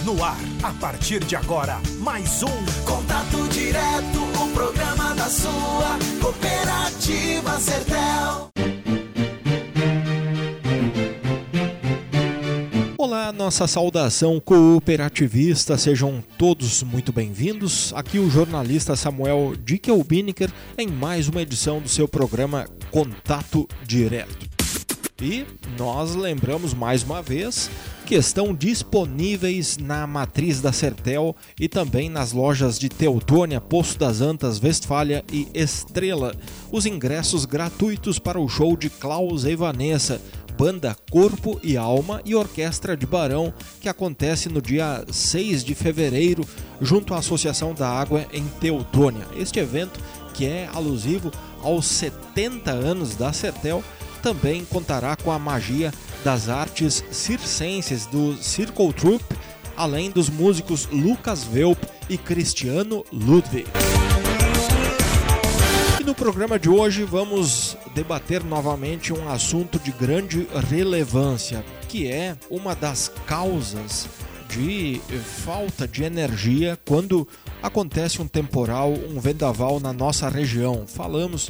No ar, a partir de agora, mais um Contato Direto, o programa da sua Cooperativa Sertel. Olá, nossa saudação cooperativista, sejam todos muito bem-vindos. Aqui o jornalista Samuel Dickelbiniker em mais uma edição do seu programa Contato Direto. E nós lembramos mais uma vez que estão disponíveis na matriz da Sertel e também nas lojas de Teutônia, Poço das Antas, Westfália e Estrela os ingressos gratuitos para o show de Klaus e Vanessa, banda Corpo e Alma e Orquestra de Barão, que acontece no dia 6 de fevereiro junto à Associação da Água em Teutônia. Este evento, que é alusivo aos 70 anos da Sertel, também contará com a magia das artes circenses do Circle Troupe, além dos músicos Lucas Velp e Cristiano Ludwig. E no programa de hoje vamos debater novamente um assunto de grande relevância, que é uma das causas de falta de energia quando acontece um temporal, um vendaval na nossa região. Falamos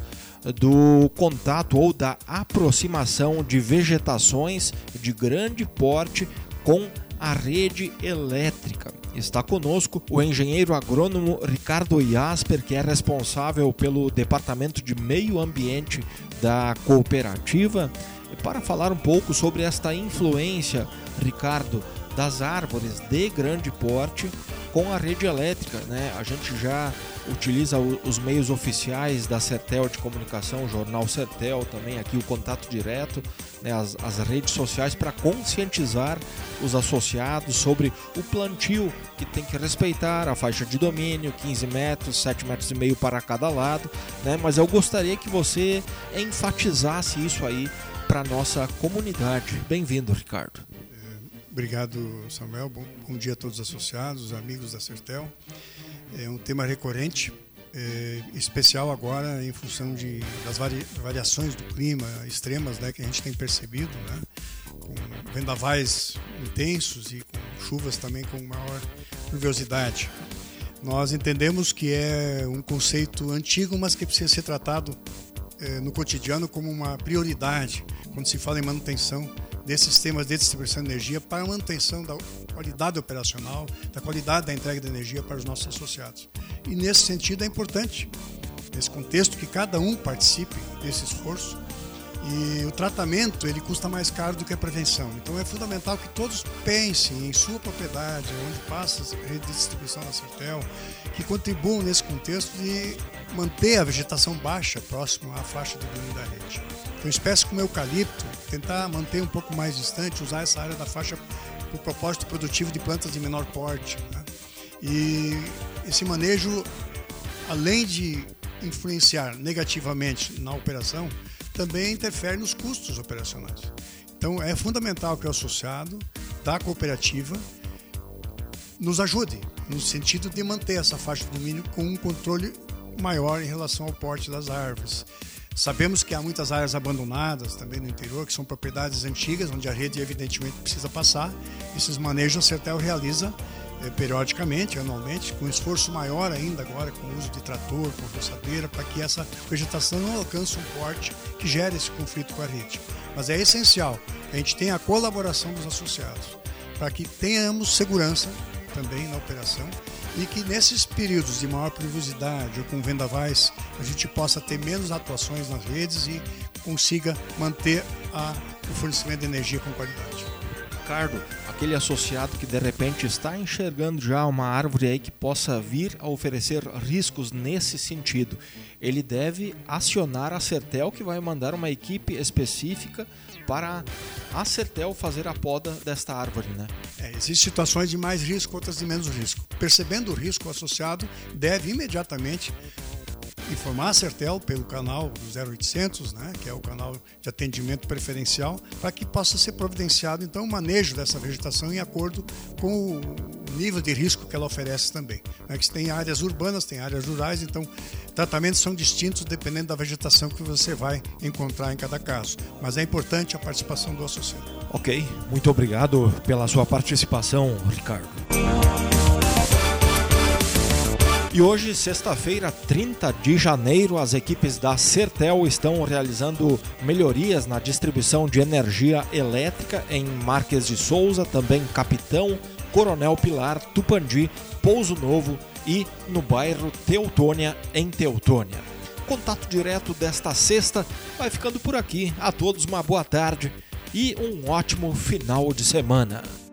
do contato ou da aproximação de vegetações de grande porte com a rede elétrica. Está conosco o engenheiro agrônomo Ricardo Jasper, que é responsável pelo Departamento de Meio Ambiente da cooperativa, para falar um pouco sobre esta influência, Ricardo, das árvores de grande porte com a rede elétrica, né? A gente já utiliza os meios oficiais da Sertel de comunicação, o jornal Sertel, também aqui o Contato Direto, né? As redes sociais para conscientizar os associados sobre o plantio que tem que respeitar, a faixa de domínio, 15 metros, 7,5 metros para cada lado, né? Mas eu gostaria que você enfatizasse isso aí para a nossa comunidade. Bem-vindo, Ricardo. Obrigado, Samuel. Bom dia a todos os associados, amigos da Sertel. É um tema recorrente, especial agora em função das variações do clima extremas, né, que a gente tem percebido, né, com vendavais intensos e com chuvas também com maior pluviosidade. Nós entendemos que é um conceito antigo, mas que precisa ser tratado no cotidiano como uma prioridade quando se fala em manutenção desses sistemas de distribuição de energia para a manutenção da qualidade operacional, da qualidade da entrega de energia para os nossos associados. E nesse sentido é importante, nesse contexto, que cada um participe desse esforço, e o tratamento ele custa mais caro do que a prevenção. Então é fundamental que todos pensem em sua propriedade, onde passa a rede de distribuição da Sertel, que contribuam nesse contexto de manter a vegetação baixa próximo à faixa de domínio da rede. Então espécies como eucalipto, tentar manter um pouco mais distante, usar essa área da faixa para o propósito produtivo de plantas de menor porte, né? E esse manejo, além de influenciar negativamente na operação, também interfere nos custos operacionais. Então é fundamental que o associado da cooperativa nos ajude no sentido de manter essa faixa de domínio com um controle maior em relação ao porte das árvores. Sabemos que há muitas áreas abandonadas também no interior, que são propriedades antigas, onde a rede evidentemente precisa passar. Esses manejos a Sertel realiza periodicamente, anualmente, com esforço maior ainda agora, com o uso de trator, com roçadeira, para que essa vegetação não alcance um porte que gere esse conflito com a rede. Mas é essencial que a gente tenha a colaboração dos associados, para que tenhamos segurança também na operação e que nesses períodos de maior pluviosidade ou com vendavais a gente possa ter menos atuações nas redes e consiga manter o fornecimento de energia com qualidade. Ricardo, aquele associado que de repente está enxergando já uma árvore aí que possa vir a oferecer riscos nesse sentido, ele deve acionar a Sertel, que vai mandar uma equipe específica para a Sertel fazer a poda desta árvore, né? Existem situações de mais risco, outras de menos risco. Percebendo o risco, o associado deve imediatamente informar a Sertel pelo canal do 0800, né, que é o canal de atendimento preferencial, para que possa ser providenciado então o manejo dessa vegetação em acordo com o nível de risco que ela oferece também. Que tem áreas urbanas, tem áreas rurais, então tratamentos são distintos dependendo da vegetação que você vai encontrar em cada caso. Mas é importante a participação do associado. Ok, muito obrigado pela sua participação, Ricardo. E hoje, sexta-feira, 30 de janeiro, as equipes da Sertel estão realizando melhorias na distribuição de energia elétrica em Marques de Souza, também Capitão, Coronel Pilar, Tupandi, Pouso Novo e no bairro Teutônia, em Teutônia. Contato direto desta sexta vai ficando por aqui. A todos uma boa tarde e um ótimo final de semana.